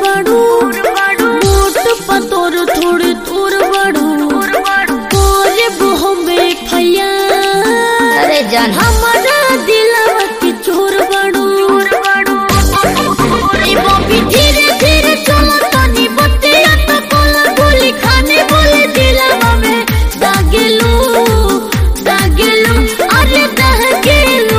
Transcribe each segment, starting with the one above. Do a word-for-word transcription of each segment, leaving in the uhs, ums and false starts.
बाड़ू मोट पतोर थोड़े तोर बाड़ू कोरे बोह में फैया अरे जान हमारा दिलवा के चोर बाड़ू धीरे धीरे चलो तनी बतिया तो कोला गोली खाने बोले दिलवा में दागेलू दागेलू अरे दागेलू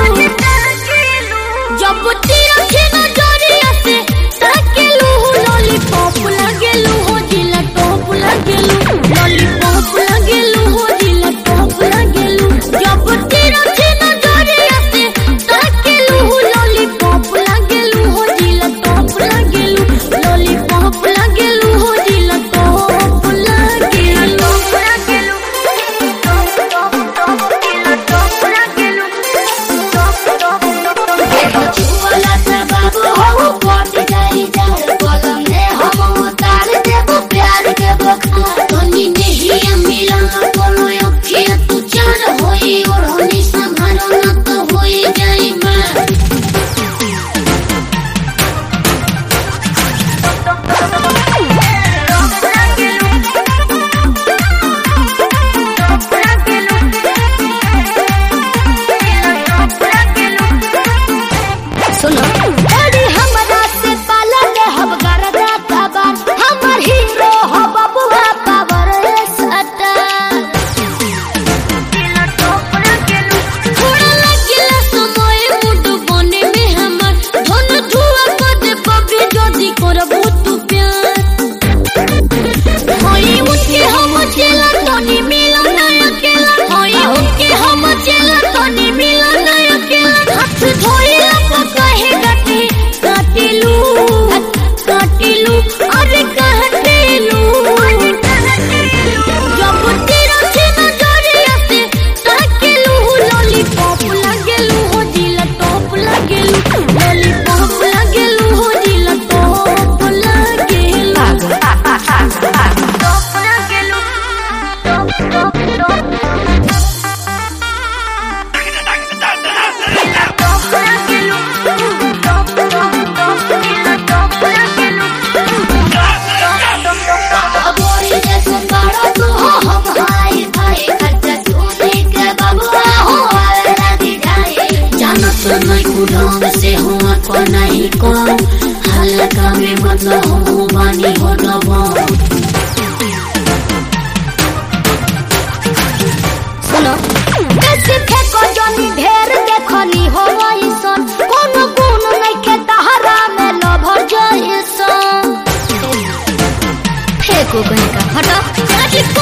जब तेरा खेना जोरिया से दागेलू लॉलीपॉप लागेलू हो जिला टॉप लागेलू लॉलीपॉप लागेलू हो जिला टॉप लागेलू जब तेरा खेना जोरिया से दागेलू लॉलीपॉप लागेलू हो जिला टॉप लागेलू लॉलीपॉप लागेलू हो जिला टॉप लागेलू लागेलू टॉप टॉप टॉप जिला टॉप लागेलू टॉप टॉप टॉप छुअला से बाबू हो पट जाई जाए कलम है हम उतार देबो प्यार के बखा तनी नहीं मिलन कोनो अखिया तू चार होई और होनी संभारो न तो होई जाई मां सुनो बड़ी हमरा से पाला ले हम गरदा तबार हमर हीरो हो बबुआ पावर सटा दिला टॉप लागेलू थोड़ा लागेला समय मुड बने में हमर धन धुआ कर दे बबी जदी करबो तू प्यार होई उनके हम चला तनी मिलन ना अकेला होई उनके हम चला तनी मिलन ना अकेला हाथ धोइला कहे गाते काटेलू काटेलू अरे काटेलू जब तेरा खेना जोरिया से ताकेलू लॉलीपॉप लागेलू हो जिला टॉप लागेलू लॉलीपॉप लागेलू हो जिला टॉप लागेलू टॉप लागेलू टॉप टॉप टॉप टॉप लागेलू टॉप टॉप टॉप जिला टॉप लागेलू बोरी जैसे बड़ा तू हो हम हाय भाई खर्चा सोने के बबुआ हो वाला दिखाई जानो तो नहीं कुढोंग से हुआ को नहीं कौन हल्का में मतलब हो बानी हो दबो सुनो कैसे फेंको जनी ढेर देखनी हो वैसन कोनो गुण नहीं के तहरा में लभर जइसन फेंको कहीं का हटो